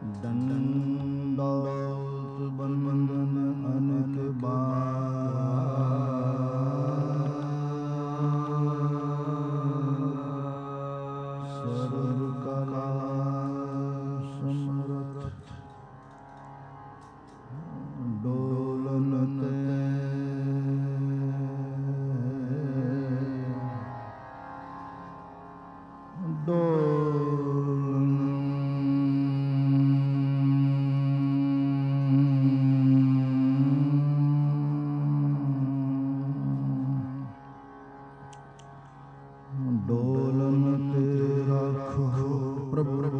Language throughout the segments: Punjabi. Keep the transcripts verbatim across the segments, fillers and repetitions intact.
दंडौत बंदन अनेक बार सर्व कला समरथ डोलन डोलन डोलन ते राखो प्रभु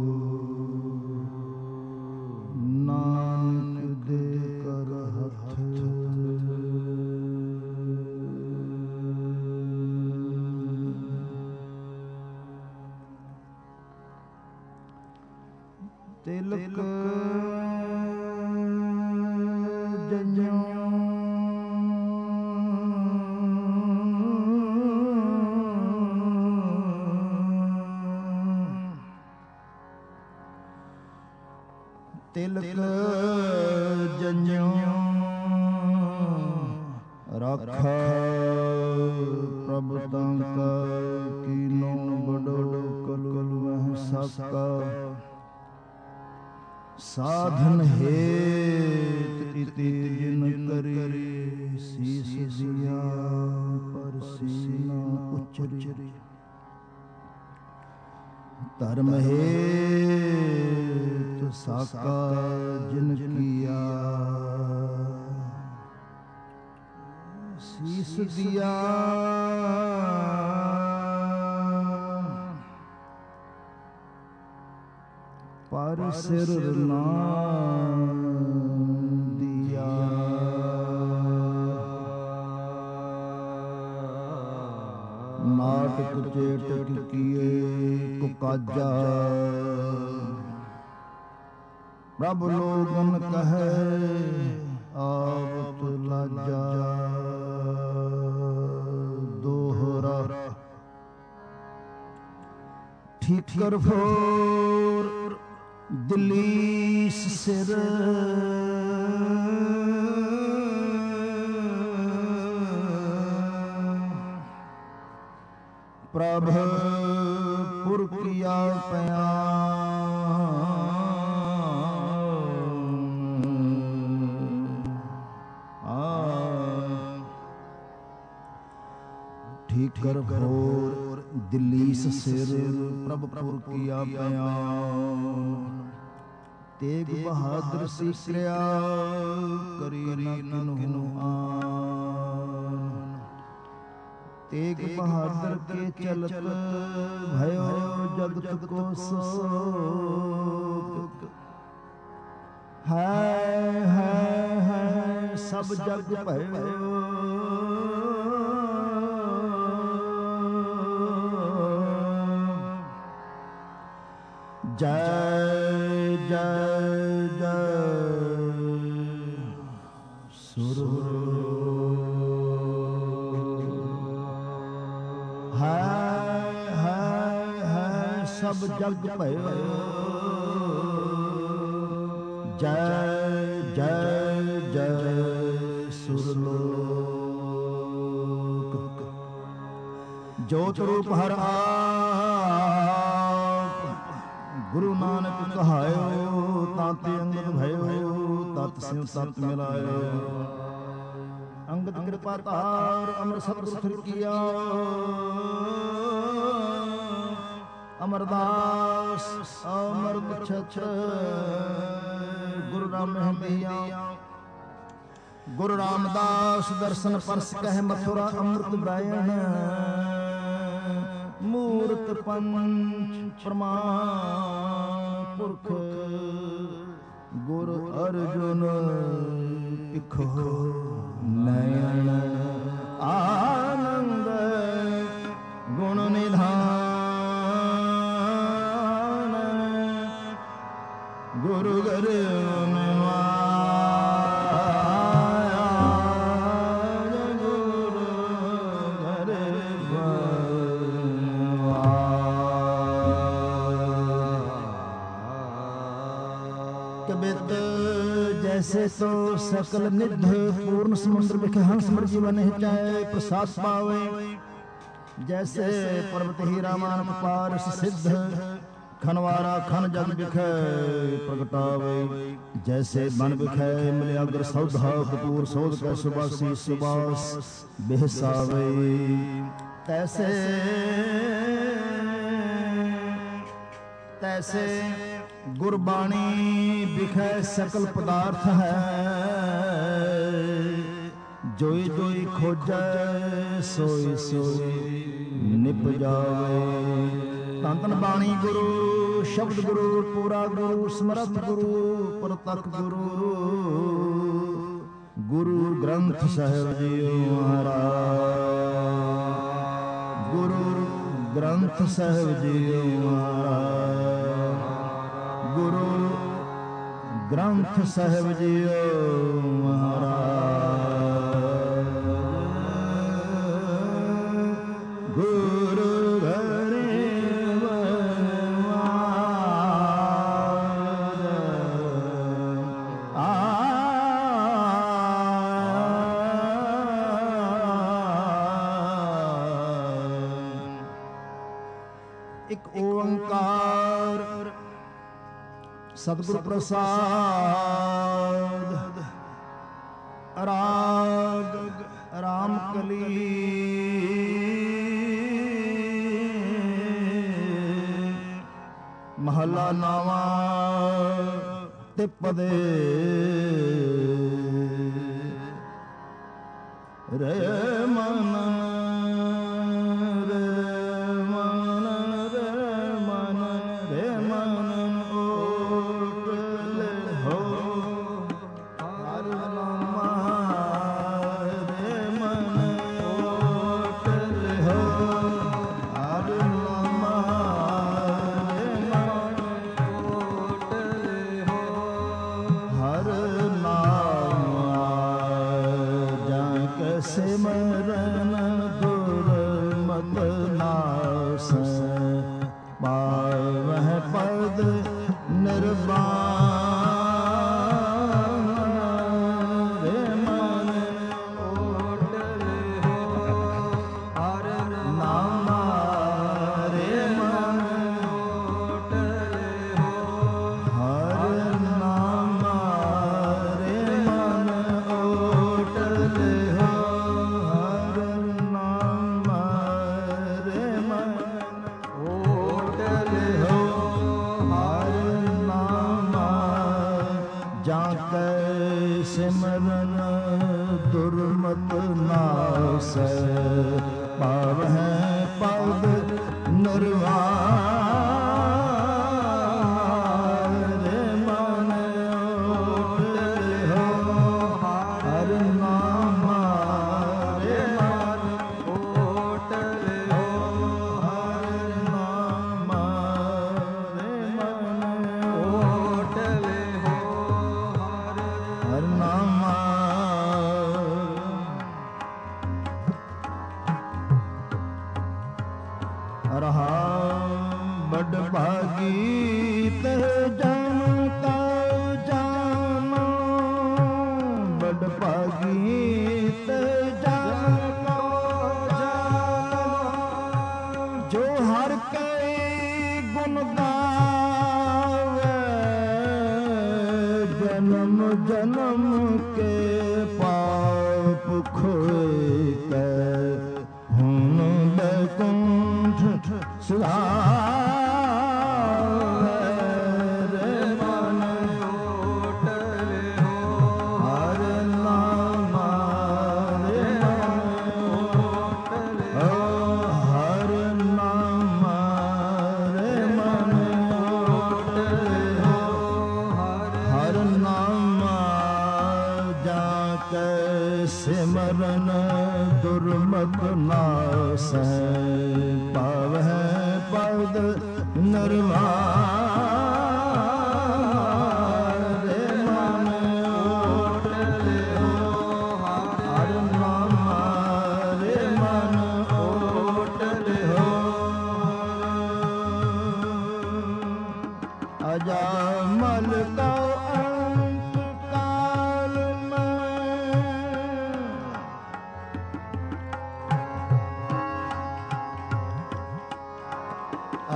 नानक दे कर हथ तिलक जन्यों तिलक जन्यों राखा प्रभु तांका कीनो बड़ो कल वह साका साधन हेत इति जिन करे शीस दिया पर सीना उचरी धर्म हेत साका जिन किया शीस दिया पर सिर ना दिया नाटक चेटक किए कुकाजा प्रभु लोगन कहे आवत लाजा दोहरा ठीक कर फोर दिलीस सिर प्रभ पुर किया पया ठीक कर घोर दिलीस सिर प्रभ पुर किया पया तेग बहादुर सिकरिया करी न किन्हु आन तेग बहादुर के चलत भयो जगत को शोक है है है सब जग भयो जय जय जय सुर है है है सब जग भयो जय जय जय सुरलोक ज्योत रूप हर आप गुरु नानक कहायो ताते अंगद भयो तत् सिंह तत् मिलायो अंगद कृपा तार अमर सतगुर किया अमरदास अमर छछ गुरु राम दिया गुरु रामदास दर्शन परस कह मथुरा अमृत ब्रायण मूर्त पंच प्रमाण पुरख गुरु अर्जुन इखो नयन आनंद गुण निधान गुरु गुरु ਇੱਕ ਬਿਤ ਜੈਸੇ ਤੋ ਸਕਲ ਨਿਧ ਪੂਰਨ ਸਮੁੰਦਰ ਵਿਖੇ ਹੰਸ ਮਰ ਜੀਵਨ ਚਾਹੇ ਪ੍ਰਸਾਦ ਪਾਵੇ ਜੈਸੇ ਪਰਬਤ ਹੀਰਾ ਮਾਨਕ ਪਾਰਸ ਸਿੱਧ ਖਨਵਾਰਾ ਖਨ ਜਗ ਵਿਖੇ ਪ੍ਰਗਟਾਵੇ ਜੈਸੇ ਬਨ ਵਿਖੇ ਮਿਲਿਆ ਅਗਰ ਸੌਧਾ ਕਪੂਰ ਸੋਧ ਕੈ ਸੁਬਾਸੀ ਸੁਬਾਸ ਬਿਹਸਾਵੇ ਤੈਸੇ ਤੈਸੇ ਗੁਰਬਾਣੀ ਵਿਖੇ ਸਕਲ ਪਦਾਰਥ ਹੈ ਜੋਈ ਜੋਈ ਖੋਜੈ ਸੋਈ ਸੋਈ ਨਿਪ ਜਾਵੇ ਧੰਨ ਧੰਨ ਬਾਣੀ ਗੁਰੂ ਸ਼ਬਦ ਗੁਰੂ ਪੂਰਾ ਗੁਰੂ ਸਮਰੱਥ ਗੁਰੂ ਪ੍ਰਤੱਖ ਗੁਰੂ ਗੁਰੂ ਗ੍ਰੰਥ ਸਾਹਿਬ ਜੀਓ ਮਹਾਰਾਜ ਗੁਰੂ ਗ੍ਰੰਥ ਸਾਹਿਬ ਜੀਓ ਮਹਾਰਾਜ ਗੁਰੂ ਗ੍ਰੰਥ ਸਾਹਿਬ ਜੀਓ ਮਹਾਰਾਜ ਗੁਰੂ ਇੱਕ ਓੰਕਾਰ ਸਤਿਗੁਰ ਪ੍ਰਸਾਦ ਰਾਗ ਰਾਮ ਕਲੀ ਮਹਲਾ ਨਾਵਾ ਤਿਪਦੇ ਰੇ ਮਨ ਸਿਮਰਨ ਗੁਰਮਤਿ ਨਾਸ ਪਾਵਹਿ ਪਦ ਨਿਰਵਾਣ ਰੇ ਮਨ ਓਟਲੇ ਹੋ ਹਰ ਨਾਮ ਰੇ ਮਨ ਓਟਲੇ ਹੋ ਹਰ ਨਾਮ ਰੇ ਮਨ ਓਟਲੇ ਹੋ ਸਿਮਰਨ ਦੁਰਮਤ ਨਾਸੈ ਪਾਵਹਿ ਪਦ ਨਿਰਵਾਣ ਰੇ ਮਨ ਓਟਲੇ ਹੋ ਹਰ ਨਾਮ ਰੇ ਮਨ ਓਟਲੇ ਹੋ ਹਰ ਨਾਮ ਰੇ ਮਨ ਓਟਲੇ ਹੋ ਹਰ ਨਾਮ ਰਹਾ ਬੜ ਭਾਗੀ ਤੇ ਜਨ ਕਉ ਜਾਨੋ ਬੜ ਭਾਗੀ ਤੇ ਜਨ ਕਉ ਜਾਨੋ ਜੋ ਹਰ ਕੈ ਗੁਣ ਗਾਵੇ ਜਨਮ ਜਨਮ ਕੇ ਪਾਪ ਖੋਏ ਕੈ ਹੁਣ ਬੈਕੁੰਠ ਸੁਧਾਰੇ ਰੇ ਮਨ ਓਟਲੇ ਹੋ ਹਰ ਨਾਮ ਰੇ ਮਨ ਓਟਲੇ ਹੋ ਹਰ ਨਾਮ ਰੇ ਮਨ ਓਟਲੇ ਹੋ ਹਰ ਨਾਮ ਜਾ ਕੈ ਸਿਮਰਨ ਦੁਰਮਤ ਨਾਸੈ ਪਾਵਹਿ ਪਦ ਨਿਰਵਾਣ ਰੇ ਮਨ ਓਟਲੇ ਹੋ ਹਰ ਨਾਮ ਰੇ ਮਨ ਓਟਲੇ ਹੋ ਅਜਾ ਮਲ ਕਉ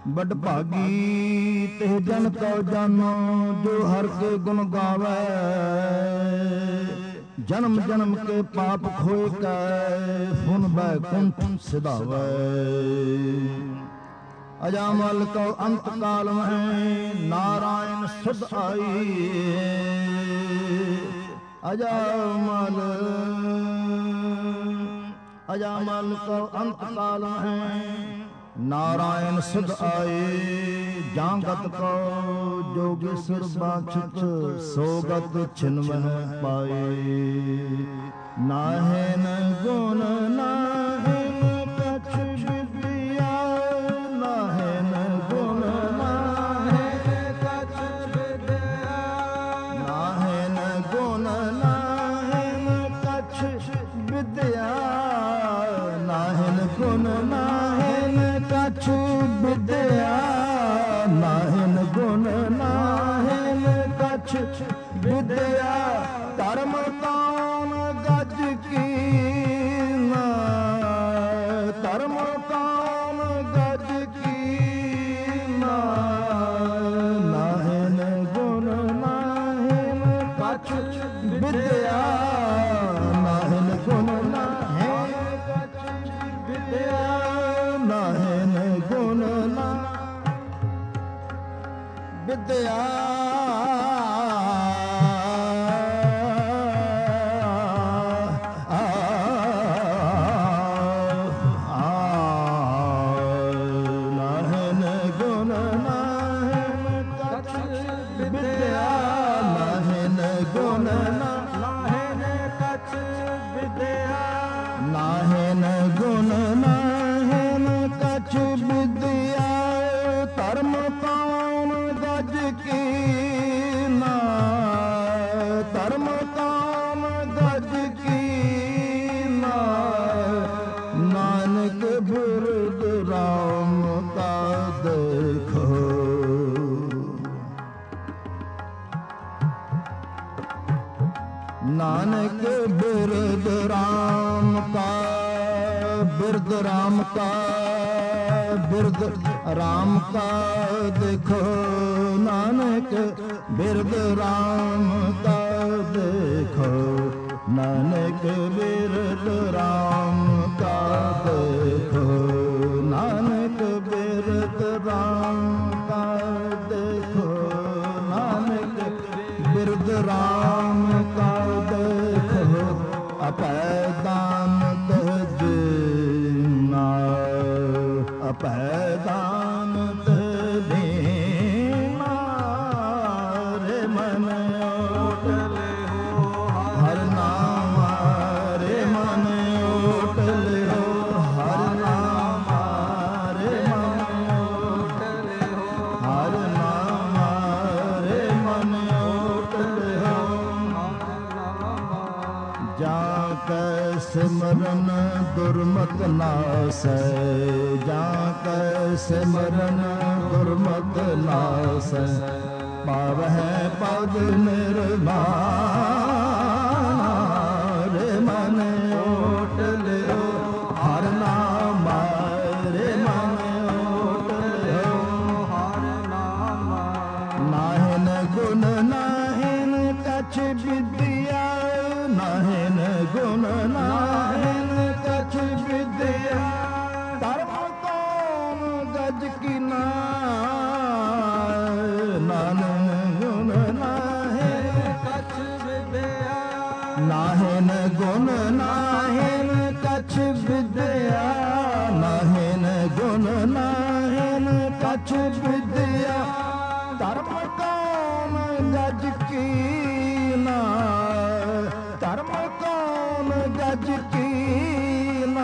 ਬੜ ਭਾਗੀ ਤੇ ਜਨ ਕਉ ਜਾਨੋ ਜੋ ਹਰ ਕੇ ਗੁਣ ਗਾਵੇ ਜਨਮ ਜਨਮ ਕੇ ਪਾਪ ਖੋਏ ਕੈ ਫੁਨ ਬੈਕੁੰਠ ਸਿਧਾਵੇ ਅਜਾਮਲ ਕਉ ਅੰਤ ਕਾਲ ਮਹਿ ਨਾਰਾਇਣ ਸੁਧ ਆਈ ਅਜਾਮਲ ਅਜਾਮਲ ਕਉ ਅੰਤ ਕਾਲ ਮਹਿ ਨਾਰਾਇਣ ਸੁਧ ਆਏ ਜਾਂਗਤ ਕਉ ਜੋਗੇਸ਼ਵਰ ਬਾਛਤ ਸੋਗਤ ਛਿਨਵਹਿ ਪਾਏ ਨਾਹਿਨ ਗੁਣ ਨਾਹਿਨ ਕਛ ਵਿਦਿਆ ਨਾਹਿਨ ਗੁਣ ਨਾਹਿਨ ਕਛ ਵਿਦਿਆ ਨਾਹਿਨ ਗੁਣ ਨਾਹਿਨ ਕਛ ਵਿਦਿਆ ਨਾਹਿਨ ਗੁਣ ਨਾਹਿਨ ਕਛ ਵਿਦਿਆ ਨਾਹਿਨ ਗੁਣ ਨਾਹਿਨ ਕਛ ਵਿਦਿਆ ਧਰਮ ਕੌਣ ਗੱਜ ਕੀਨਾ ਧਰਮ ਕੌਣ ਗੱਜ ਕੀਨਾ ਨਾਹਿਨ ਗੁਣ ਨਾਹਿਨ ਕਛ ਵਿਦਿਆ ਨਾਹਿਨ ਗੁਣ ਨਾਹਿਨ ਕਛ ਵਿਦਿਆ ਨਾਹਿਨ ਗੁਣ ਨਾ ਵਿਦਿਆ ਨਾਹਿਨ ਗੁਣ ਨਾਹਿਨ ਕਛ ਵਿਦਿਆ ਨਾਹਿਨ ਗੁਣ ਨਾਹਿਨ ਕਛ ਵਿਦਿਆ ਨਾਹਿਨ ਗੁਣ ਨਾਹਿਨ ਕਛ ਵਿਦਿਆ ਧਰਮ ਕੌਣ ਗੱਜ ਕੀਨਾ ਧਰਮ ਕੌਣ ਗੱਜ ਕੀਨਾ ਨਾਨਕ ਬਿਰਦ ਰਾਮ ਕਾ ਦੇਖੋ ਨਾਨਕ ਬਿਰਦ ਰਾਮ ਕਾ ਬਿਰਦ ਰਾਮ ਕਾ ਬਿਰਦ ਰਾਮ ਕਾ ਦੇਖੋ ਨਾਨਕ ਬਿਰਦ ਰਾਮ ਕਾ ਦੇਖੋ ਨਾਨਕ ਬਿਰਦ ਰਾਮ ਕਾ ਦੇਖੋ ਨਾਨਕ ਬਿਰਦ ਰਾਮ ਕਾ ਦੇਖੋ ਨਾਨਕ ਬਿਰਦ ਰਾਮ ਕਾ ਦੇਖੋ ਅਪੈ ਦਾਨ ਤਜ ਅਪੈ ਦਾਨ ਦੇਨਾ ਰੇ ਮਨ ਓਟਲੇ ਹੋ ਹਰਿ ਨਾਮ ਰੇ ਮਨ ਓਟਲੇ ਹੋ ਹਰਿ ਨਾਮ ਰੇ ਮਨ ਓਟਲੇ ਹੋ ਹਰਿ ਨਾਮ ਰੇ ਮਨ ਓਟਲੇ ਹੋ ਜਾਂ ਕੈ ਸਿਮਰਨ ਦੁਰਮਤ ਨਾਸੈ ਜਾਂ ਕੈ ਸਿਮਰਨ ਦੁਰਮਤ ਨਾਸੈ ਪਾਵਹਿ ਪਦ ਨਿਰਵਾਣ ਰੇ ਮਨ ਓਟਲਿਓ ਹਰਿ ਨਾਮ ਰੇ ਮਨ ਓਟਲਿਓ ਹਰਿ ਨਾਮ ਨਾਹਿਨ ਗੁਣ ਨਾਹਿਨ ਕਛ ਵਿਦਿਆ ਨਾਹਿਨ ਗੁਣ ਨਾਹਿਨ ਕਛ ਵਿਦਿਆ ਧਰਮ ਕੌਣ ਗੱਜ ਕੀਨਾ ਨਾਹਿਨ ਗੁਣ ਨਾਹਿਨ ਕਛ ਵਿਦਿਆ ਨਾਹਿਨ ਗੁਣ ਨਾਹਿਨ ਕਛ ਵਿਦਿਆ ਨਾਹਿਨ ਗੁਣ ਨਾਹਿਨ ਕਛ ਵਿਦਿਆ ਧਰਮ ਕੌਣ ਗੱਜ ਕੀਨਾ ਧਰਮ ਕੌਣ ਗੱਜ ਕੀਨਾ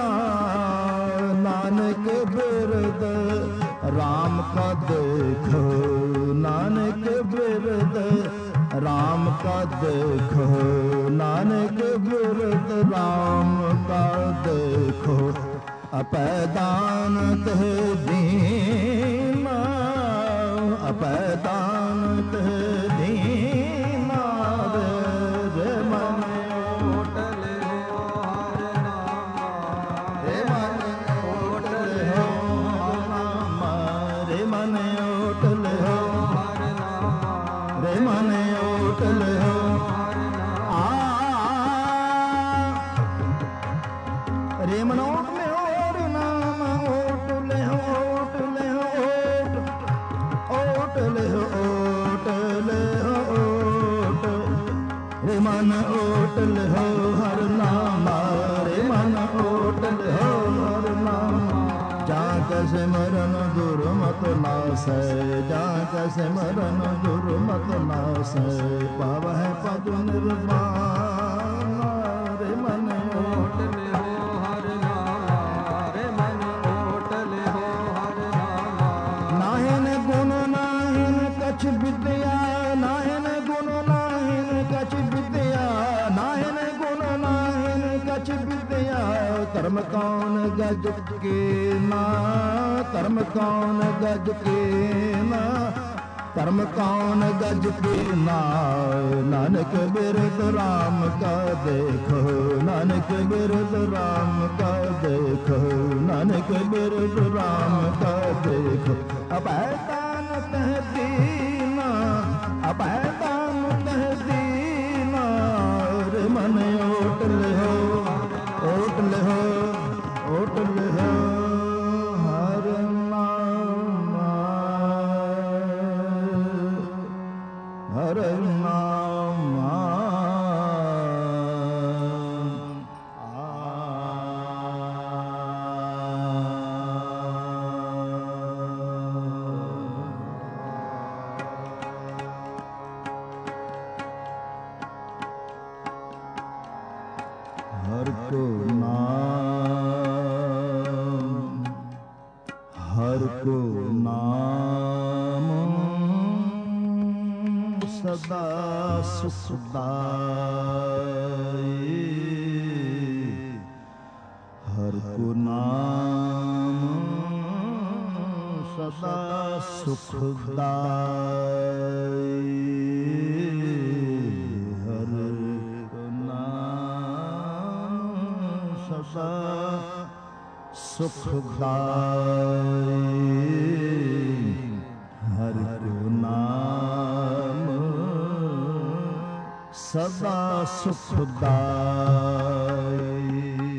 ਨਾਨਕ ਬਿਰਦ ਰਾਮ ਕਾ ਦੇਖੋ ਨਾਨਕ ਬਿਰਦ ਰਾਮ ਕਾ ਦੇਖੋ ਨਾਨਕ ਬਿਰਦ ਰਾਮ ਕਾ ਦੇਖੋ ਅਪੈ ਦਾਨ ਤੇ ਦੀਨਾ ਅਪੈ ਦਾਨ ਤੇ ਦੀਨਾ ਰੇ ਮਨ ਓਟਲੇ ਹੋ ਹਰਿ ਨਾਮ ਰੇ ਮਨ ਓਟਲੇ ਹੋ ਨਾਮ ਰੇ ਓਟ ਲਿਓ ਹਰ ਨਾਮ ਰੇ ਮਨ ਓਟ ਲਿਓ ਹਰ ਨਾਮ ਜਾਂ ਕੈ ਸਿਮਰਨ ਦੁਰਮਤਿ ਨਾਸੈ ਜਾਂ ਕੈ ਸਿਮਰਨ ਦੁਰਮਤਿ ਨਾਸੈ ਪਾਵਹਿ ਪਦ ਨਿਰਵਾਣ ਰੇ ਮਨ ਓਟ ਲਿਓ ਹਰ ਨਾਮ ਰੇ ਮਨ ਓਟ ਲਿਓ ਹਰ ਨਾਮ ਨਾਹਿਨ ਗੁਣ ਨਾਹਿਨ ਕਛ ਵਿਦਿਆ ਨਾਹਿਨ ਗੁਣ ਨਾਹਿਨ ਕਛ ਵਿਦਿਆ ਨਾਹਿਨ ਗੁਣ ਨਾਹਿਨ ਕਛ ਵਿਦਿਆ ਧਰਮ ਕੌਣ ਗਜ ਕੇ ਨਾ ਧਰਮ ਕੌਣ ਗਜ ਕੇ ਨਾ ਧਰਮ ਕੌਣ ਗਜ ਕੇ ਨਾ ਨਾਨਕ ਬਿਰਧ ਰਾਮ ਕਾ ਦੇਖੋ ਨਾਨਕ ਬਿਰਧ ਰਾਮ ਕਾ ਦੇਖੋ ਨਾਨਕ ਬਿਰਧ ਰਾਮ ਕਾ ਦੇਖੋ ਅਭੈ ਤਾਨ ਤਹਿ ਦੀਨਾ ਅਭੈ ਤਾਨ ਤਹਿ ਦੀਨਾ ਰੇ ਮਨ ਓਟ ਲਿਓ ਓਟ ਲਿਓ ਓਟ ਲਿਓ ਹਰ ਨਾਮ ਹਰ ਨਾਮ ਹਰ ਕੋ ਨਾਮ ਹਰ ਕੋ ਨਾਮ ਸਦਾ ਸੁਖ ਦਾਇ ਹਰ ਕੋ ਨਾਮ ਸਦਾ ਸੁਖ ਦਾਇ ਹਰ ਕੋ ਨਾਮ ਸਦਾ ਸੁਖ ਦਾਇ ਹਰਿ ਕੋ ਨਾਮ ਸਦਾ ਸੁਖ ਦਾਇ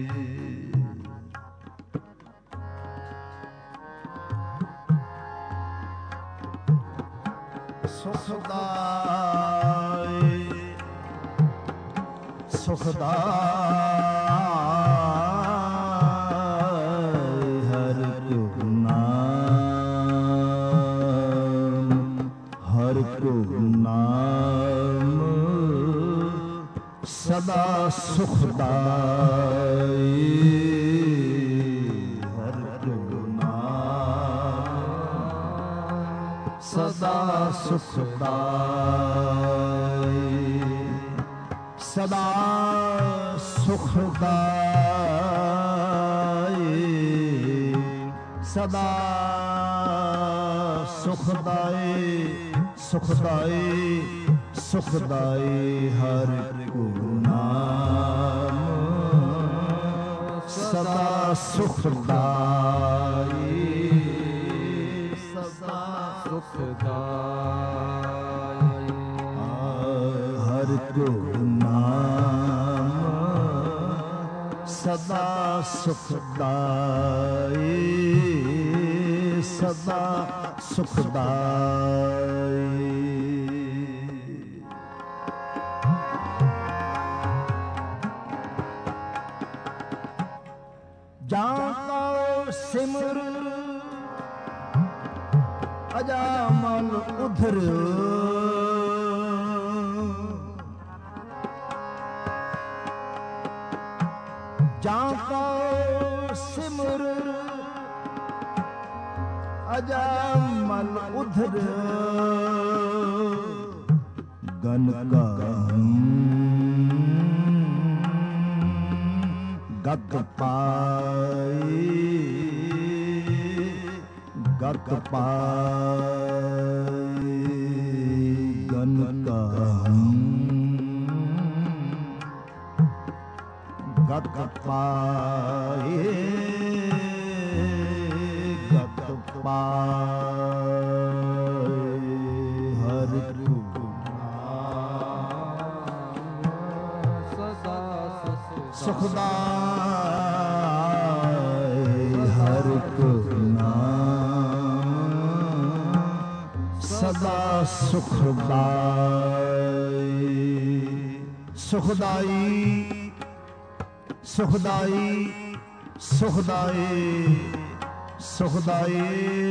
ਸੁਖ ਦਾਇ ਸੁਖ ਦਾਇ ਹਰਿ ਕੋ ਨਾਮ ਹਰਿ ਕੋ ਨਾਮ ਸਦਾ ਸੁਖ ਦਾਇ ਹਰਿ ਕੋ ਨਾਮ ਸਦਾ ਸੁਖ ਦਾਇ ਸਦਾ ਸੁਖ ਦਾਇ ਸਦਾ ਸੁਖ ਦਾਇ ਸੁਖ ਦਾਇ ਸੁਖ ਦਾਇ ਹਰਿ ਕੋ ਨਾਮ ਸਦਾ ਸੁਖ ਦਾਇ ਸਦਾ ਸੁਖ ਦਾਇ ਹਰਿ ਕੋ ਨਾਮ ਸਦਾ ਸੁਖ ਦਾਇ ਸਦਾ ਸੁਖ ਦਾਇ ਜਾਂ ਕਉ ਸਿਮਰ ਅਜਾਮਲ ਉਧਰ ਜਾਂ ਕਉ ਸਿਮਰ ਅਜਾਮਲ ਉਧਰ ਗਨ ਕਾ ਗਤ ਪਾਈ ਗਤ ਪਾਈ ਗਨ ਕਾ ਗਤ ਪਾਏ ਗਤ ਪਾਏ ਹਰਿ ਕੋ ਨਾਮ ਸਦਾ ਸੁਖ ਦਾਇ ਹਰਿ ਕੋ ਨਾਮ ਸਦਾ ਸੁਖ ਦਾਇ ਸੁਖਦਾਈ ਸੁਖਦਾਈ ਸੁਖਦਾਈ ਸੁਖਦਾਈ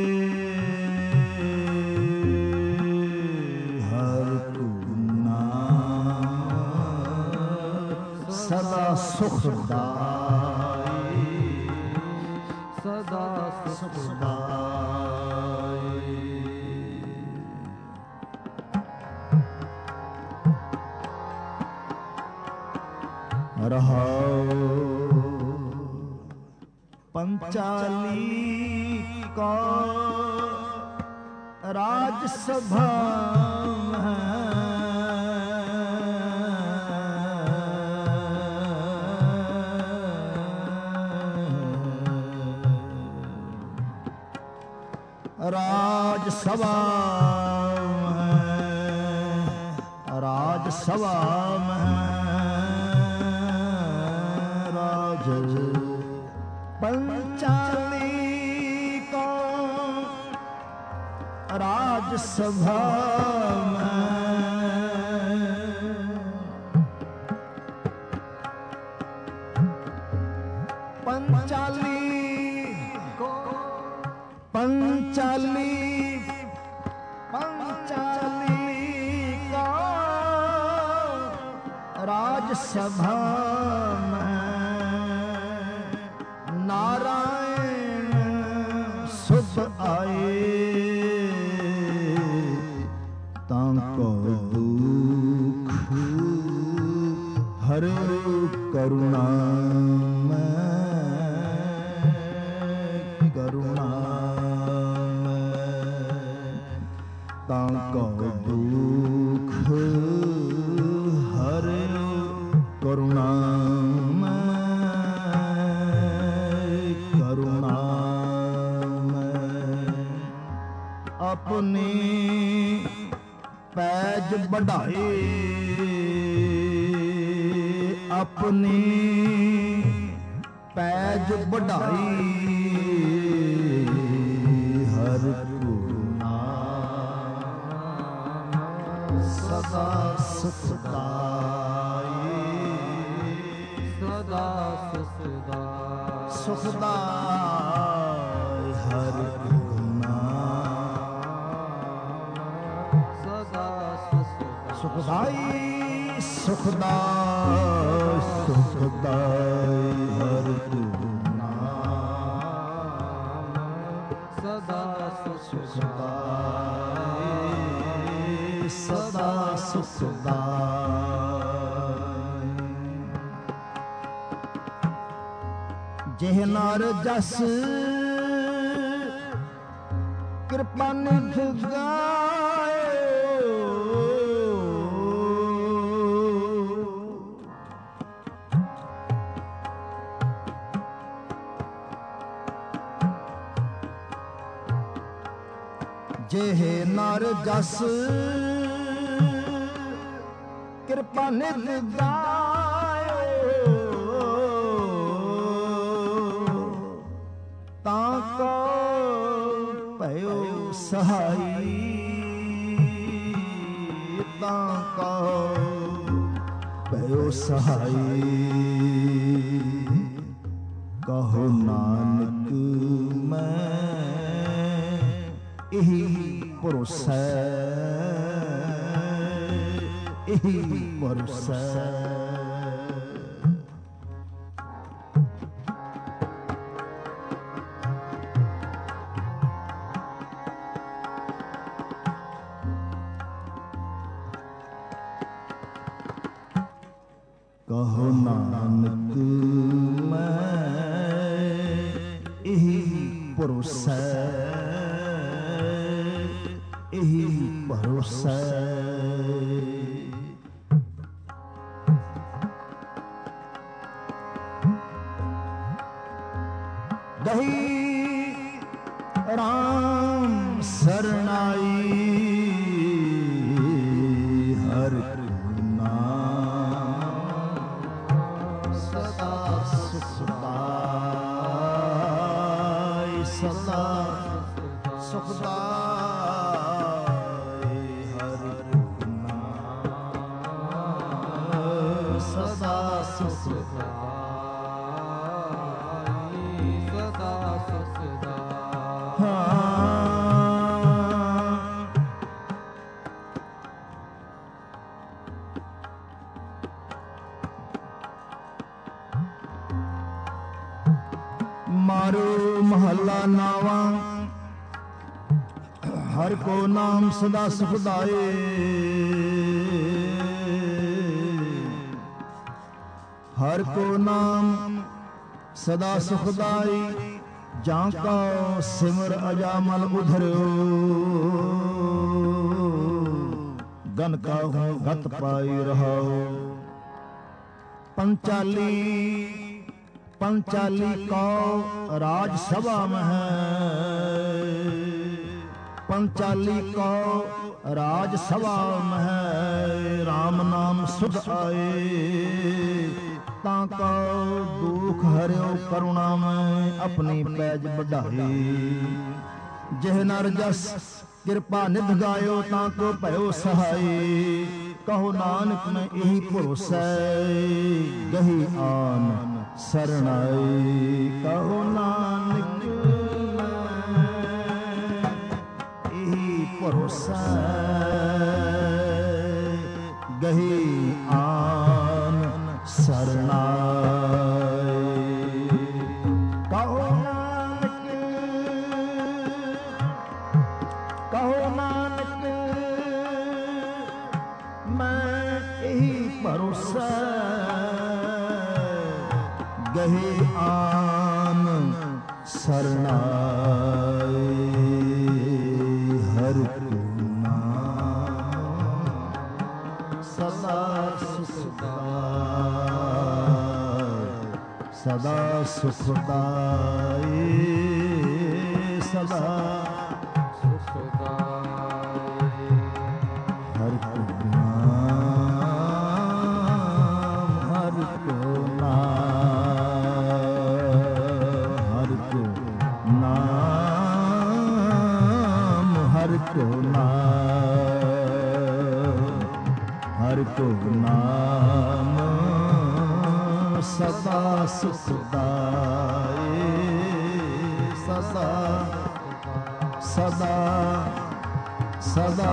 ਹਰ ਕੋ ਨਾਮ ਸਦਾ ਸੁਖਦਾਈ ਸਦਾ ਸੁਖਦਾਈ। ਰਹਾਉ ਪੰਚਾਲੀ ਕੋ ਰਾਜ ਸਭਾ ਰਾਜ ਸਭਾ ਰਾਜ ਸਭਾ पंचाली को राज सभा पंचाली को पंचाली पंचाली का राज सभा नारायण सुख आए तांको दुख हर करुणा करुणा तांको दुख हर करुणा अपने पैज बढ़ाए अपने पैज बढ़ाई हर को नाम सदा सुखदाई सदा सुखदाई सुखदाई हर सुखदाई सुखदाई सुखदाई हर तू नाम सदा सुखदाई सदा सुखदाई। जेह नार जस कृपा निध गाए जेह नर जस कृपा निध गायो ताको भयो सहाई ताको भयो सहाई कहो नानक मैं यही भरोसा यही भरोसा। कहो नानक मैं यही भरोसा यही भरोसा। दही राम सरनाई हर नाम सदा सुखदाई सदा सुखदाई हर नाम ਸੁਖਦਾਈ ਸਦਾ ਸੁਖਦਾਈ। ਮਾਰੋ ਮਹੱਲਾ ਨਾਵਾਂ ਹਰ ਕੋ ਨਾਮ ਸਦਾ ਸੁਖਦਾਏ। ਹਰ ਕੋ ਨਾਮ ਸਦਾ ਸੁਖਦਾਈ ਜਾਂ ਕਾ ਸਿਮਰ ਅਜਾਮਲ ਉਧਰਿਓ। ਗਨ ਕਾਹੂ ਗਤ ਪਾਈ ਰਹਾਓ। ਪੰਚਾਲੀ ਪੰਚਾਲੀ ਕੋ ਰਾਜ ਸਭਾ ਮਹਿ। ਪੰਚਾਲੀ ਕੋ ਰਾਜ ਸਭਾ ਮਹਿ ਰਾਮ ਨਾਮ ਸੁਧ ਆਏ। ਤਾਂ ਕੋ ਦੁਖ ਹਰਿਓ ਕਰੁਣਾ ਮੈਂ ਆਪਣੀ ਪੈਜ ਵਢਾਈ। ਜਿਹ ਨਰ ਜਸ ਕਿਰਪਾ ਨਿਧ ਗਾਇਓ ਤਾਂ ਕੋ ਭਇਓ ਸਹਾਈ। ਕਹੋ ਨਾਨਕ ਮੈਂ ਇਹੀ ਭਰੋਸਾ ਗਹੀ ਆਨ ਸਰਣਾਈ। ਕਹੋ ਨਾਨਕ ਇਹੀ ਭਰੋਸਾ ਗਹੀ ਆਨ ਸਰਣਾਈ। ਕਹੋ ਨਾਨਕ ਕਹੋ ਨਾਨਕ ਮੈਂ ਇਹੀ ਭਰੋਸਾ ਗਹੀ ਆਨ ਸਰਣਾਈ। ਹਰਿ ਕੋ ਨਾਮ ਸਦਾ ਸੁਖਦਾਈ ਸਦਾ ਸੁਖਦਾਈ ਸਦਾ ਸੁਖਦਾਈ। ਹਰਿ ਕੋ ਨਾਮ ਹਰਿ ਕੋ ਨਾਮ ਹਰਿ ਕੋ ਨਾਮ ਹਰਿ ਕੋ ਨਾਮ ਹਰਿ ਕੋ ਨਾਮ ਸਦਾ ਸੁਖਦਾਈ ਸਦਾ ਸਦਾ ਸਦਾ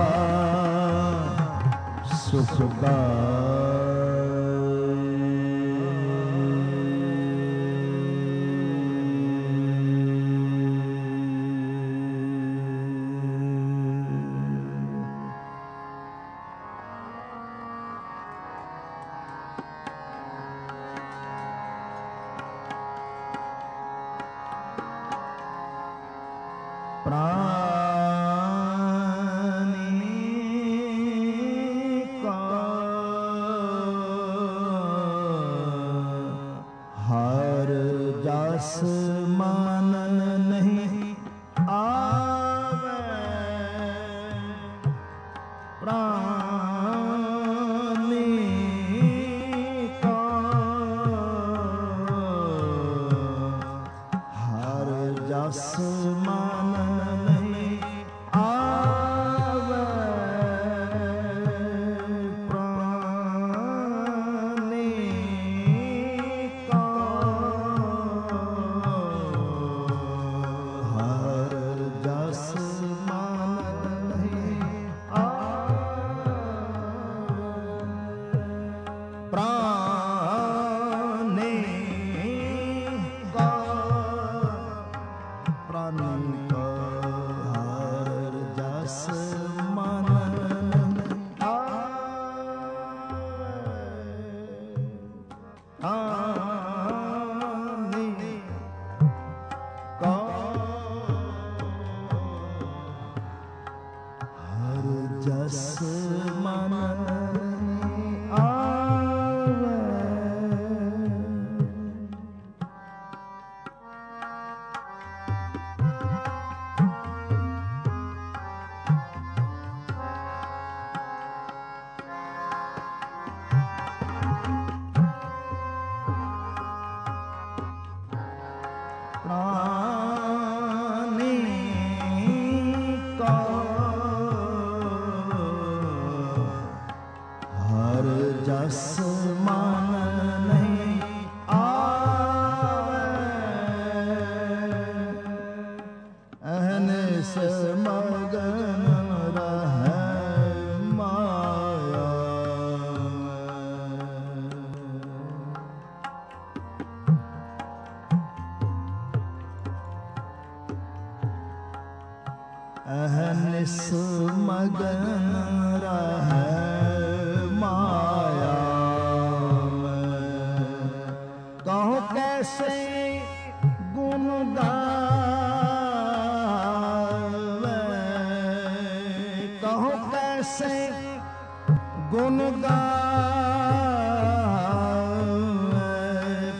ਨਿਸ ਮਗਨ ਰਹਿ ਮਾਇਆ ਮੈਂ। ਕਹੋ ਕੈਸੇ ਗੁਣ ਗਾਵੇ, ਕਹੋ ਕੈਸੇ ਗੁਣ ਗਾਵੇ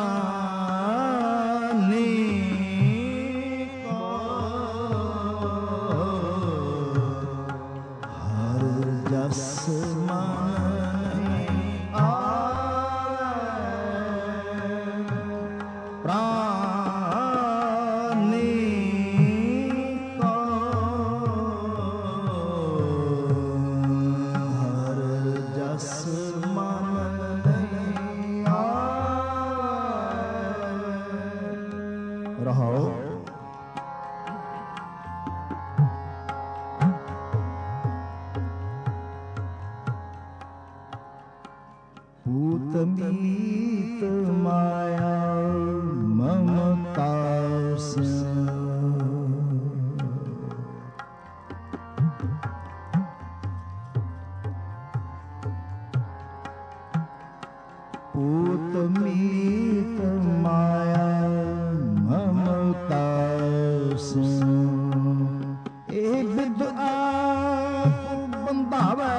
ਪ੍ਰਾਨੀ ਕੋ। ਹਰ ਜਸ ਮਨ ਆਵੇ ਪ੍ਰਾਨੀ ਕੋ। ਹਰ ਜਸ ਮਨ ਆਵੇ। ਰਹਾਓ। ਭੂਤ ਮੀਤ ਮਾਇਆ ਮਮਤਾ ਸਿਉ। ਭੂਤ ਮੀਤ ਮਾਇਆ ਮਮਤਾ ਸਿਉ। ਇਹ ਬਿਦ ਆਪ ਬੰਧਾਵੈ,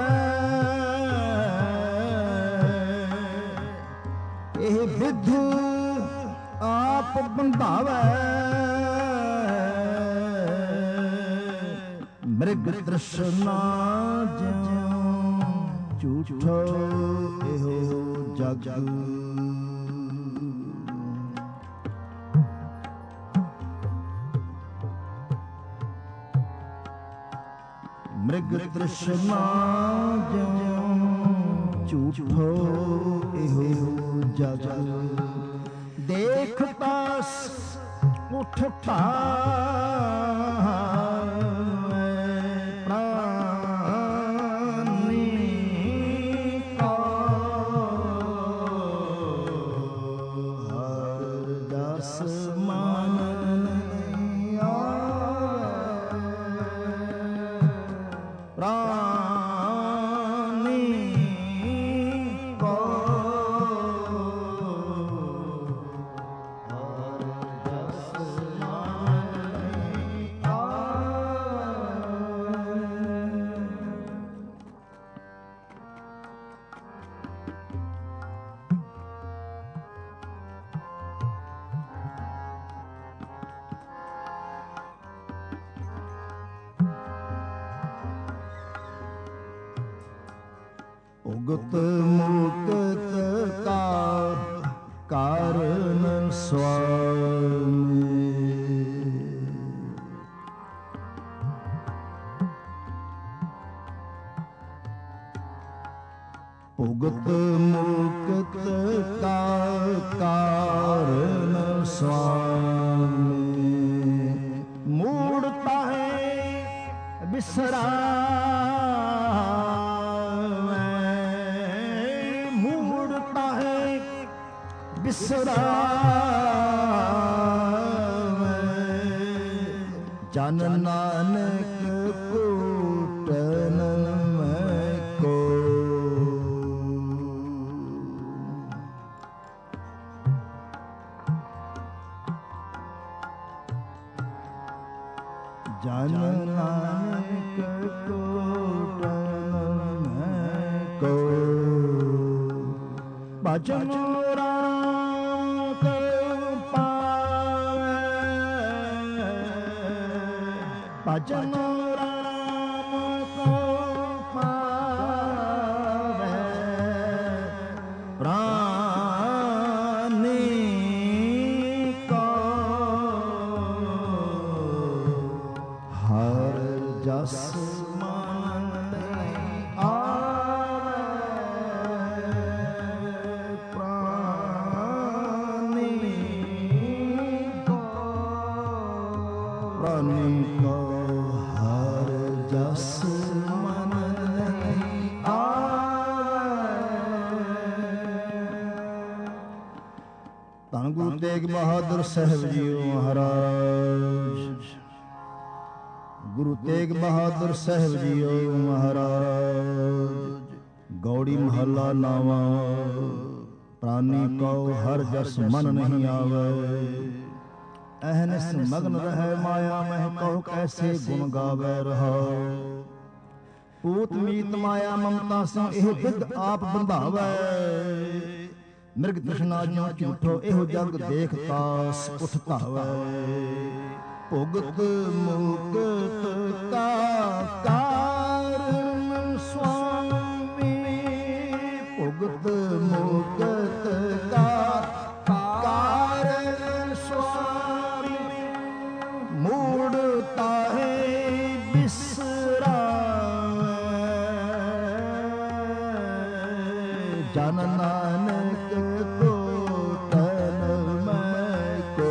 ਇਹ ਬਿਧ ਆਪ ਬੰਧਾਵੈ। ਮ੍ਰਿਗ ਤ੍ਰਿਸ਼ਨਾ ਜਿਉ ਝੂਠੋ ਇਹੋ ਜਗ। ਮ੍ਰਿਗ ਤ੍ਰਿਸ਼ਨਾ ਜਿਉ ਝੂਠੋ ਇਹੋ ਜਗ। ਦੇਖ ਤਾਸ ਉਠ ਭਾਵੈ ਪ੍ਰਾਨੀ ਕੋ। ਹਰ ਜਸ ਮਨ ਆਵੇ ਪ੍ਰਾਨੀ ਕੋ। ਉਗਤ ਮੁਕਤ ਕਾ ਕਾਰਨ ਸੁਆਮੀ। ਉਗਤ ਮੁਕਤ ਕਾ ਕਾਰਨ ਸੁਆਮੀ। ਮੂੜਤਾ ਹੈ ਬਿਸਰਾ ਬਿਸਰਾਵੈ। ਜਨ ਨਾਨਕ ਕੋਟਨ ਮੈਂ ਕੋ। ਜਨ ਨਾਨਕ ਕੋਟਨ ਮੈਂ ਕੋ। ਭਜਨ ਰਾਮ ਕਉ ਪਾਵੈ, ਭਜਨ ਰਾਮ ਕਉ ਪਾਵੈ ਪ੍ਰਾਨੀ ਕੋ। ਹਰ ਜਸ ਪ੍ਰਾਨੀ ਕੋ। ਹਰ ਜਸ ਮਨ ਆਵੈ। ਧੰਨ ਗੁਰੂ ਤੇਗ ਬਹਾਦਰ ਸਾਹਿਬ ਜੀਓ ਮਹਾਰਾਜ। ਗੁਰੂ ਤੇਗ ਬਹਾਦਰ ਸਾਹਿਬ ਜੀਓ ਮਹਾਰਾਜ। ਗੌੜੀ ਮਹੱਲਾ ਨਾਵਾ। ਪ੍ਰਾਨੀ ਕਉ ਹਰ ਜਸ ਮਨ ਨਹੀਂ ਆਵੇ, ਅਹਨਿਸ ਮਗਨ ਰਹਿ ਮਾਇਆ ਮਹਿ ਕਉ ਕੈਸੇ ਗੁਣ ਗਾਵੇ ਰਹਾਉ। ਪੂਤ ਮੀਤ ਮਾਇਆ ਮਮਤਾ ਸਿਉ ਇਹ ਬਿਦ ਆਪ ਬੰਧਾਵੇ, ਮਿਰਗ ਤ੍ਰਿਸ਼ਨਾ ਜਿਉ ਝੂਠੋ ਇਹੋ ਜਗ ਦੇਖ ਤਾਸ ਉਠ ਧਾਵੇ। ਭੁਗਤ ਮੁਕਤ ਕਾ ਕਾਰਨ ਸੁਆਮੀ, ਭੁਗਤ ਮੁਕਤ ਕਾ ਕਾਰਨ ਸੁਆਮੀ। ਮੂੜ ਤਾਹੇ ਬਿਸਰਾਵੇ, ਜਨ ਨਾਨਕ ਕੋ ਤਨ ਮੈਂ ਕੋ।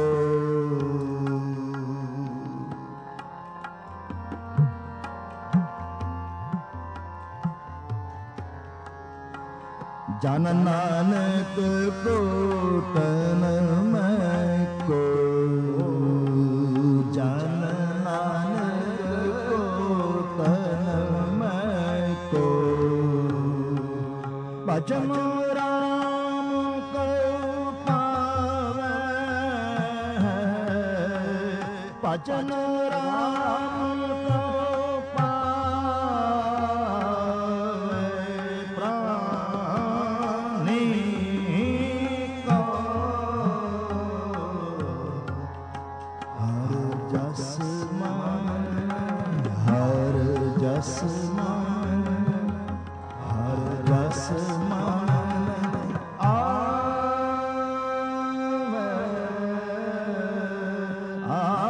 ਜਨ ਨਾਨਕ ਕੋ ਤਨ ਮੈਂ ਕੋ, ਜਨ ਨਾਨਕ ਕੋ ਤਨ ਮੈਂ ਕੋ। ਭਜਨ ਰਾਮ ਕਉ ਪਾਵੈ, ਭਜਨ ਰਾਮ ਕਉ ਪਾਵੈ। ਪ੍ਰਾਨੀ ਕਉ ਹਰ ਜਸ ਮਨ, ਹਰ ਜਸ ਮਨ, ਹਰ ਜਸ ਮਨ ਆਵੇ, ਆ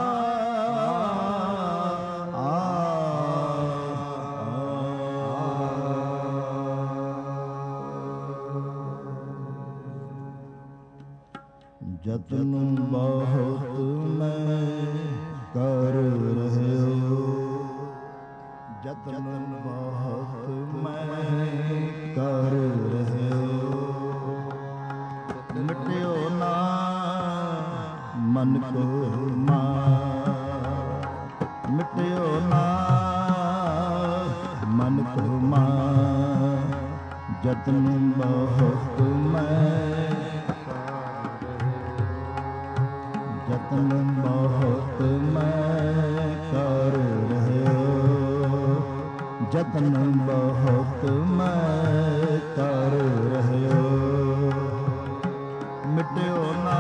ਜਤਨ ਬਹੁਤ ਮੈਂ ਕਰ ਰਹਿਓ, ਜਤਨ ਬਹੁਤ ਮੈਂ ਕਰ ਰਹਿਓ। ਮਿਟਿਓ ਨਾ ਮਨ ਕੋ ਮਾਰ, ਮਿਟਿਓ ਨਾ ਮਨ ਕੋ ਮਾਰ। ਜਤਨ ਬਹੁਤ ਮੈਂ, ਜਤਨ ਬਹੁਤ ਮੈਂ ਕਰ ਰਹਿਓ, ਜਤਨ ਬਹੁਤ ਮੈਂ ਕਰ ਰਹਿਓ। ਮਿਟਿਓ ਨਾ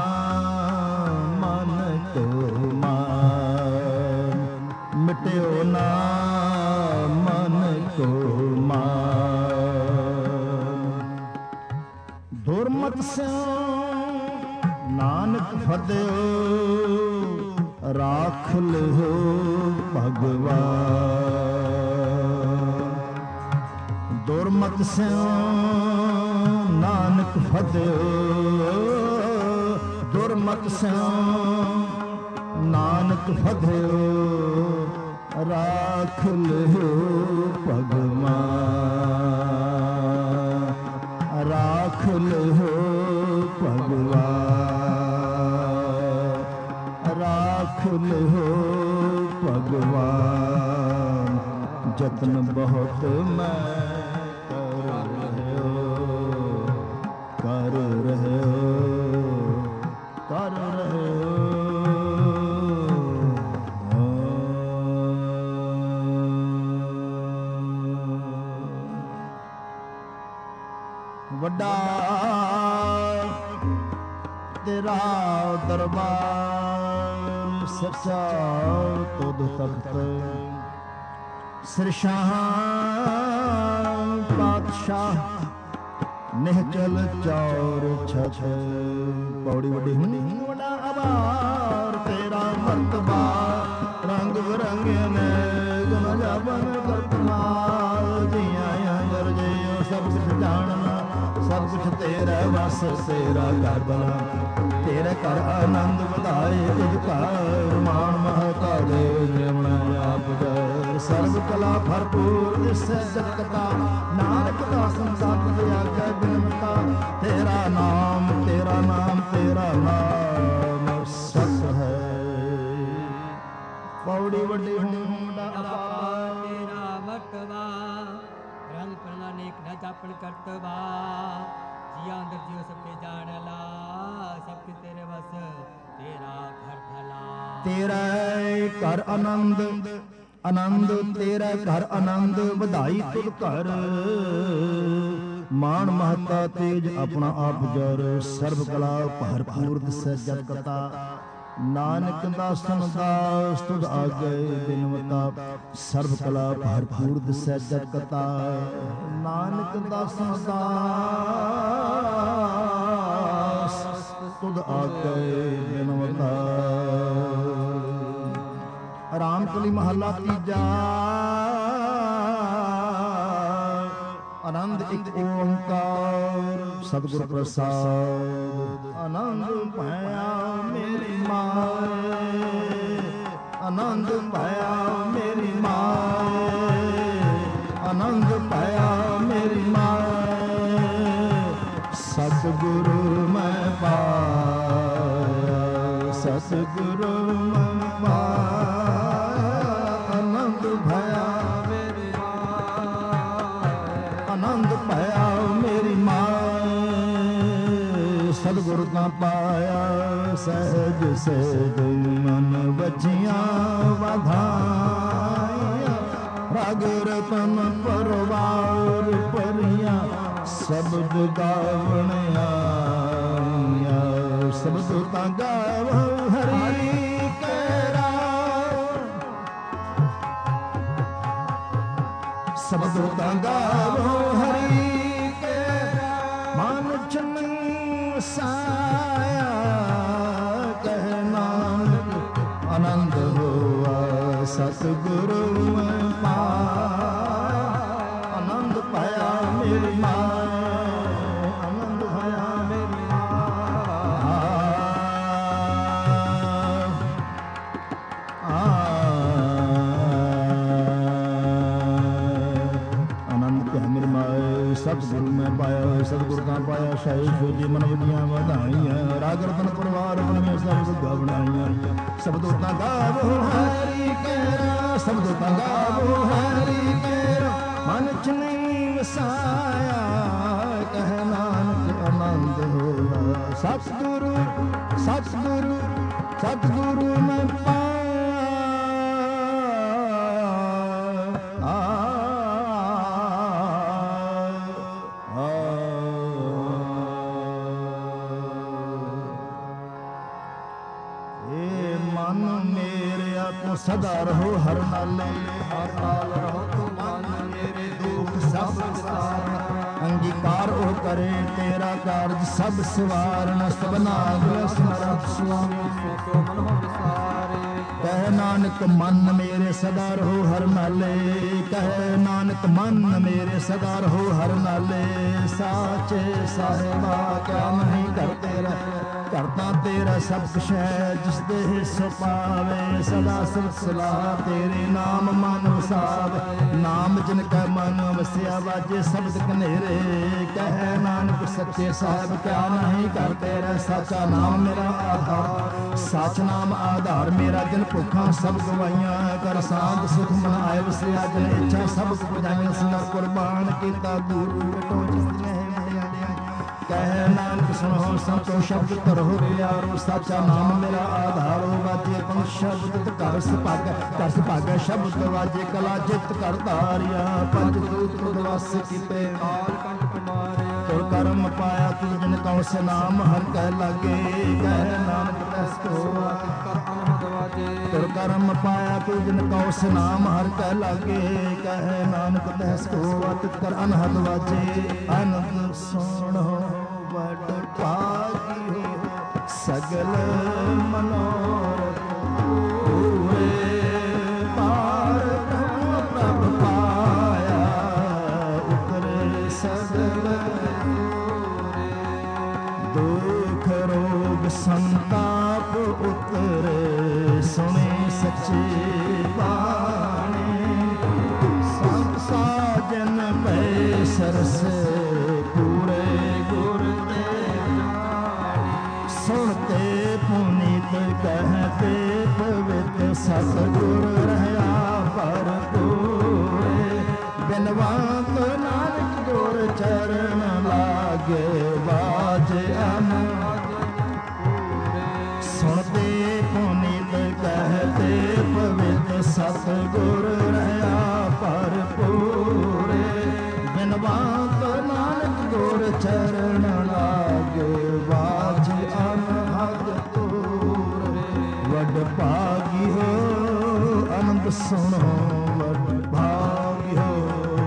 ਮਨ ਕੋ ਮਾਰ, ਮਿਟਿਓ ਨਾ ਮਨ ਕੋ ਮਾਰ। ਦੁਰਮਤ ਸਿਉ ਨਾਨਕ ਫਤਿਓ, ਰਾਖ ਲਿਓ ਭਗਵਾਨ। ਦੁਰਮਤ ਸਿਉ ਨਾਨਕ ਫਤਿਓ, ਦੁਰਮਤ ਸਿਉ ਨਾਨਕ ਫਤਿਓ। ਰਾਖ ਲਿਓ ਭਗਵਾਨ, ਰਾਖ ਲਿਓ ਭਗਵਾਨ, ਰਾਖ ਲਿਓ ਭਗਵਾਨ। ਜਤਨ ਬਹੁਤ ਮੈਂ ਕਰ ਰਹਿਓ, ਕਰ ਰਹਿਓ, ਕਰ ਰਹਿਓ। ਵੱਡਾ ਤੇਰਾ ਦਰਬਾਰ, ਸੱਚਾ ਤੁਧ ਤਖਤ। ਸਿਰਸ਼ਾਹ ਪਾਤਸ਼ਾਹ ਨਿਹਚਲ ਚੌਰ ਛਛ। ਪੌੜੀ ਵੱਡੀ ਹੁੰਦੀ ਵੱਡਾ ਆਭਾਰ ਤੇਰਾ ਮਰਤਬਾ। ਰੰਗ ਬਿਰੰਗੇ ਨੇ ਗੁਣ ਜਾਬਨ ਕਰਤਮਾਲ। ਜੀਆਂ ਅੰਦਰ ਜਿਉ ਸਭ ਕੁਛ ਜਾਣਨਾ, ਸਭ ਕੁਛ ਤੇਰਾ ਵਸ ਤੇਰਾ ਘਰ ਬਣਾ। ਤੇਰੇ ਘਰ ਆਨੰਦ ਵਧਾਏ ਤੁਝ ਘਰ ਮਾਣ ਮਹਤਾ ਦੇ। ਜਮਣਾ ਆਪ ਜਰ ਸਰਬ ਕਲਾ ਭਰਪੂਰ ਇਸੇ ਜਗਤਾ। ਨਾਨਕ ਦਾ ਸੰਸਾਰ ਦਿਆ ਕੈ ਬਿਨਤਾ। ਤੇਰਾ ਨਾਮ ਤੇਰਾ ਨਾਮ ਤੇਰਾ ਨਾਮ ਸਤ ਹੈ। ਪੌੜੀ ਵੱਡੀ ਹੁੰਡਾ ਰਾਖਵਾ ਰੰਗ ਪ੍ਰਣਾ ਨੇਕ ਨ ਜਾਪਣ ਕਰਤਵਾ ਜੀਆ ਅੰਦਰ ਜਿਉ ਸਭ ਕੇ ਜਾਣ ਲਾ ਸਭ ਕੇ ਤੇਰੇ ਵਸ ਤੇਰਾ ਘਰ ਭਲਾ ਤੇਰਾ ਘਰ ਆਨੰਦ ਆਨੰਦ ਤੇਰਾ ਘਰ ਆਨੰਦ ਵਧਾਈ ਤੁਧ ਘਰ ਮਾਨ ਮਹਤਾ ਤੇਜ ਆਪਣਾ ਆਪ ਜਰ ਸਰਬ ਕਲਾ ਭਰਪੂਰ ਦਿਸੈ ਜਗ ਕਤਾ ਨਾਨਕ ਦਾਸਨ ਦਾਸ ਤੁਧ ਆਗੇ ਬਿਨਵਤਾ ਸਰਬ ਕਲਾ ਭਰਪੂਰ ਦਿਸੈ ਜਗ ਕਤਾ ਨਾਨਕ ਦਾਸਨ ਦਾਸ ਤੁਧ ਆਗੇ ਬਿਨਵਤਾ ਰਾਮ ਕਲੀ ਮਹੱਲਾ ਤੀਜਾ ਆਨੰਦ ਇੱਕ ਓੰਕਾਰ ਸਤਿਗੁਰ ਪ੍ਰਸਾਦ ਆਨੰਦ ਪਾਇਆ ਮੇਰੀ ਮਾਏ ਆਨੰਦ ਪਾਇਆ ਮੇਰੀ ਮਾਏ ਆਨੰਦ ਪਾਇਆ ਮੇਰੀ ਮਾਏ ਸਤਿਗੁਰੂ ਮੈਂ ਪਾਇਆ ਸਤਿਗੁਰੂ ਮੈਂ ਪਾਇਆ ਆਨੰਦ ਪਾਇਆ ਮੇਰੀ ਮਾਏ ਆਨੰਦ ਪਾਇਆ ਮੇਰੀ ਮਾਏ ਸਤਿਗੁਰੂ ਤਾਂ ਪਾਇਆ ਸਹਿਜ ਸਹਿਜ ਮਨ ਬਚੀਆਂ ਵਧਾਈਆਂ ਰਾਗ ਰਤਨ ਪਰਵਾਰ ਪਰੀਆਂ ਸ਼ਬਦ ਗਾਵਣ ਆਈਆਂ ਸ਼ਬਦ ਤਾਂ ਗਾਵੋ ਹਰੀ ਕੇਰਾ ਸ਼ਬਦ ਤਾਂ ਗਾਵੋ ਹਰੀ ਕੇਰਾ ਮਨ ਚਨ ਸਾਇਆ ਕਹਿ ਨਾਨਕ ਆਨੰਦ ਹੋਆ ਸਤਿਗੁਰੂ ਮੈਂ ਪਾਇਆ ਆਨੰਦ ਪਾਇਆ ਮੇਰੀ ਮਾਏ ਆਨੰਦ ਪਾਇਆ ਮੇਰੀ ਮਾਏ ਆਨੰਦ ਪਾਇਆ ਮੇਰੀ ਮਾਏ ਸਤਿਗੁਰੂ ਮੈਂ ਪਾਇਆ ਸਤਿਗੁਰੂ ਤਾਂ ਪਾਇਆ ਸ਼ਾਹੀ ਸੋਜੀ ਮਨ ਵਧੀਆਂ ਵਧਾਈਆਂ ਰਾਗ ਰਤਨ ਪਰਵਾਰ ਬਣੀਆਂ ਸਭ ਸੁਗਾ ਬਣਾਈਆਂ ਸ਼ਬਦੋ ਤਾਂ ਗਾਵੋ ਹਰੀ ਕੇਰਾ ਸ਼ਬਦੋ ਤਾਂ ਗਾਵੋ ਹਰੀ ਕੇਰਾ ਮਨ ਚ ਨਹੀਂ ਵਸਾਇਆ ਕਹਿ ਨਾਨਕ ਆਨੰਦ ਹੋਇਆ ਸਤਿਗੁਰੂ ਸਤਿਗੁਰੂ ਸਤਿਗੁਰੂ ਮੈਂ ਪਾਇਆ ਆ ਸਦਾ ਰਹੋ ਹਰ ਨਾਲੇ ਹਰ ਨਾਲ ਰਹੋ ਤੂੰ ਮਨ ਮੇਰੇ ਦੁੱਖ ਸਭ ਵਿਸਾਰਨ ਅੰਗੀਕਾਰ ਉਹ ਕਰੇ ਤੇਰਾ ਕਾਰਜ ਸਭ ਸਵਾਰਨ ਸਭਨਾ ਗੁਰ ਸਮਰੱਥ ਸੁਆਮੀ ਸੋ ਮਨ ਹੋ ਵਿਸਾਰੇ ਕਹਿ ਨਾਨਕ ਮਨ ਮੇਰੇ ਸਦਾ ਰਹੋ ਹਰ ਨਾਲੇ ਕਹਿ ਨਾਨਕ ਮਨ ਮੇਰੇ ਸਦਾ ਰਹੋ ਹਰ ਨਾਲੇ ਸਾਚੇ ਸਾਹਿਬਾ ਕਿਆ ਨਹੀਂ ਕਰਤੇ ਰਹਿ ਕਰਤਾ ਤੇਰਾ ਸਭ ਕੁਛ ਹੈ ਜਿਸ ਦੇ ਹਿੱਸੋ ਪਾਵੇ ਸਦਾ ਸਿਲਸਿਲਾ ਤੇਰੇ ਨਾਮ ਮਨ ਵਸਾਵੇ ਨਾਮ ਜਿਨ ਕੈ ਮਨ ਵਸਿਆ ਵਾਜੇ ਸ਼ਬਦ ਕਨੇਰੇ ਕਹਿ ਨਾਨਕ ਸੱਚੇ ਸਾਹਿਬ ਕਿਆ ਨਹੀਂ ਕਰਤੇ ਰਹਿ ਸਾਚਾ ਨਾਮ ਮੇਰਾ ਆਧਾਰ ਸੱਚ ਨਾਮ ਆਧਾਰ ਮੇਰਾ ਜਿਨ ਭੁੱਖਾਂ ਸਭ ਗਵਾਈਆਂ ਕਰ ਸਾਧ ਸੁਖ ਮਨ ਆਏ ਵਸਿਆ ਜਿਨ ਇੱਛਾ ਸਭ ਪੁਜਾਈਆਂ ਸੁਨਾ ਕੁਰਬਾਨ ਕੀਤਾ ਗੁਰੂ ਟੋ ਜਿਸ ਨੇ ਕਹਿ ਨਾਨਕ ਸੁਣੋ ਸੰਤੋ ਸ਼ਬਦ ਧਰੋ ਪਿਆਰੋ ਸਾਚਾ ਨਾਮ ਮੇਰਾ ਆਧਾਰੋ ਵਾਜੇ ਪੰਜ ਸ਼ਬਦ ਘਰ ਸੁਭਾਗ ਘਰ ਸੁਭਾਗ ਸ਼ਬਦ ਵਾਜੇ ਕਲਾ ਜਿਤ ਕਰ ਧਾਰਿਆ ਪੰਜ ਦੂਤ ਉਦਵਾਸ ਕੀਤੇ ਕਾਲ ਕੰਠ ਮਾਰਿਆ ਤੁਰ ਕਰਮ ਪਾਇਆ ਤੂੰ ਜਿਨ ਕਉ ਸੇ ਨਾਮ ਹਰ ਕਹਿ ਲਾਗੇ ਕਹਿ ਨਾਨਕ ਤਸ ਕੋ ਕਰ ਅਨਹਦ ਵਾਜੇ ਤੁਰ ਕਰਮ ਪਾਇਆ ਤੂੰ ਜਿਨ ਕਉ ਸੇ ਨਾਮ ਹਰ ਕਹਿ ਲਾਗੇ ਕਹਿ ਨਾਨਕ ਤਸ ਕੋ ਕਰ ਅਨਹਦ ਵਾਜੇ ਆਨੰਦ ਸੁਣੋ ਵੱਡ ਭਾਗੀ ਹੋ ਸਗਲ ਮਨੋਰਥ ਪੂਰੇ ਪਾਰ ਪ੍ਰਭ ਪਾਇਆ ਉਤਰੇ ਸਗਲ ਦੁਖ ਰੋਗ ਸੰਤਾਪ ਉਤਰੇ ਸੁਣੇ ਸੱਚੇ ਬਾਣੀ ਸੰਤ ਸਾਜਨ ਪੈ ਸਰਸ ਪੂਰੇ ਸੁਣਤੇ ਪੁਨੀਤ ਕਹਤੇ ਪਵਿੱਤ ਸਤਿਗੁਰ ਰਹਾ ਭਰਪੂਰੇ ਬਿਨਵੰਤ ਨਾਨਕ ਗੁਰ ਚਰਨ ਲਾਗੇ ਬਾਜ ਅਮਰ ਸੁਣਦੇ ਪੁਨੀਤ ਕਹਤੇ ਪਵਿੱਤ ਸਤਿਗੁਰ ਰਹਾ ਭਰਪੂਰੇ ਬਿਨਵੰਤ ਨਾਨਕ ਗੁਰ ਚਰਨ ਲਾਗੇ ਬਾਜ ਅਮਰ ਤੂਰੇ ਵੱਡ ਭਾਗੀ ਹੋ ਆਨੰਦ ਸੁਣੋ ਵੱਡ ਭਾਗੀ ਹੋ।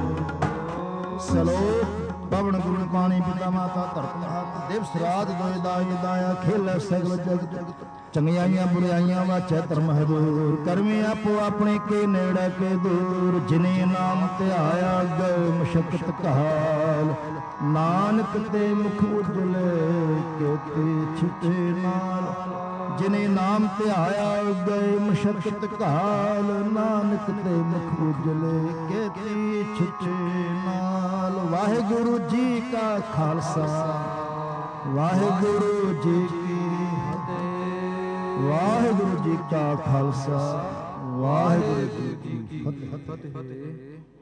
ਸਲੋਕ ਪਵਨ ਗੁਣ ਪਾਣੀ ਪਿਤਾ ਮਾਤਾ ਧਰਤ ਮਹਾਤ ਦੇਵ ਸਰਾਜ ਦੋਇ ਦਾਇ ਦਾਇਆ ਖੇਲ ਸਗਲ ਜਗਤ ਚੰਗਿਆਈਆਂ ਬੁਰਾਈਆਂ ਵਾਚੈ ਧਰਮ ਹੈ ਦੂਰ ਕਰਮੀ ਆਪੋ ਆਪਣੇ ਕੇ ਨੇੜੇ ਕੇ ਦੂਰ ਜਿਨੇ ਨਾਮ ਧਿਆਇਆ ਗਏ ਮਸ਼ਕਤ ਕਾਲ ਨਾਨਕ ਤੇ ਮੁਖ ਉਜਲੇ ਕੇਤੇ ਛਿਟੇ ਨਾਲ ਜਿਨੇ ਨਾਮ ਧਿਆਇਆ ਗਏ ਮਸ਼ਕਤ ਕਾਲ ਨਾਨਕ ਤੇ ਮੁਖ ਉਜਲੇ ਕੇਤੇ ਛਿਟੇ ਨਾਲ। ਵਾਹਿਗੁਰੂ ਜੀ ਕਾ ਖਾਲਸਾ ਵਾਹਿਗੁਰੂ ਜੀ ਕੀ ਫਤਿਹ ਵਾਹਿਗੁਰੂ ਜੀ ਕਾ ਖਾਲਸਾ ਵਾਹਿਗੁਰੂ ਜੀ ਕੀ ਫਤਿਹ।